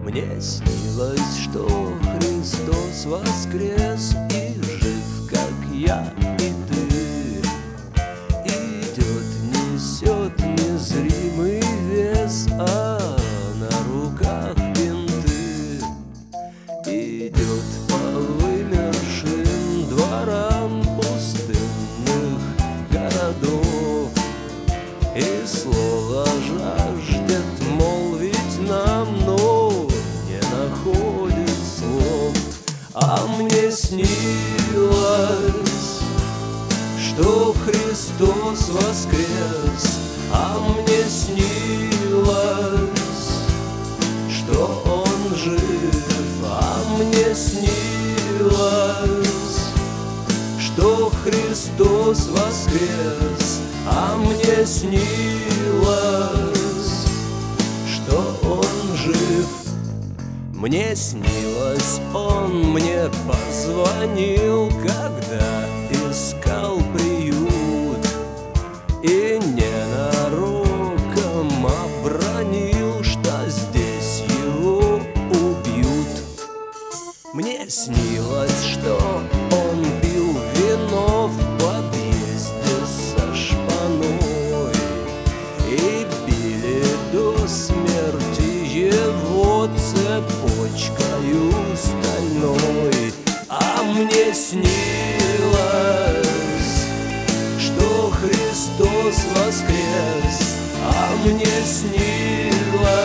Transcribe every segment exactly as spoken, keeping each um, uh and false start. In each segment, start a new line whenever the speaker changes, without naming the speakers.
Мне снилось, что Христос воскрес и жив, как я и ты. Идет, несет незримый вес, а на руках бинты. Идет по вымершим дворам пустынных городов и слово жаждет молвить нам, но не находит слов. А мне снилось, что Христос воскрес, а мне снилось, что Он жив, а мне снилось, что Христос воскрес, а мне снилось, что Он жив. Мне снилось, Он мне позвонил, когда искал приют, и ненароком обронил, что здесь его убьют. Мне снилось, что Он пил вино в подъезде со шпаной, и били до смерти его цепочкою стальной. А мне снилось, что Христос воскрес, а мне снилось,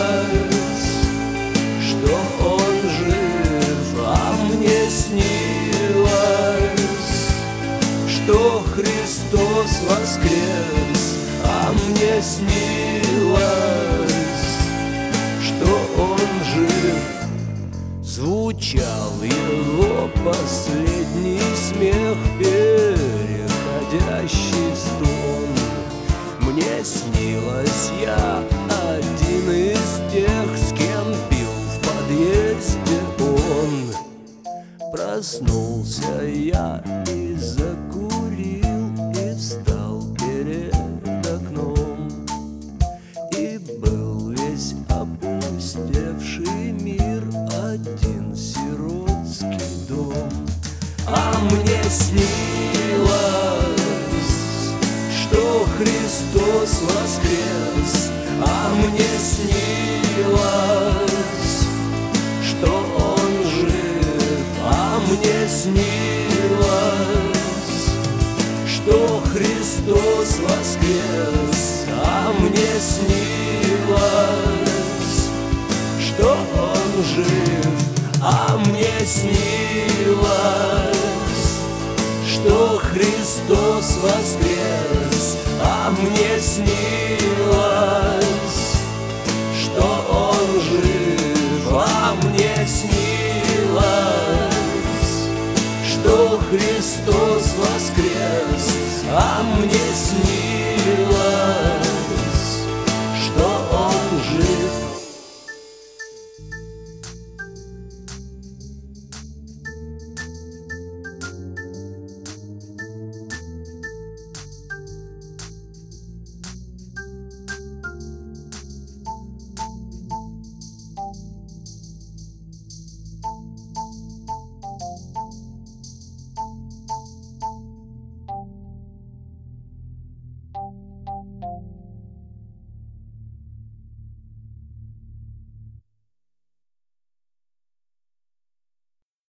что Он жив, а мне снилось, что Христос воскрес, а мне снилось, что Он жив. Звучал его последний смех, переходящий в стон. Мне снилось, я один из тех, с кем пил в подъезде он. Проснулся я и закурил, и встал перед окном, и был весь опустевший мир, один сиротский дом. А мне снилось, что Христос воскрес, а мне снилось, что Он жив, а мне снилось, что Христос воскрес, а мне снилось, что Он жив, а мне снилось, что Христос воскрес, а мне снилось,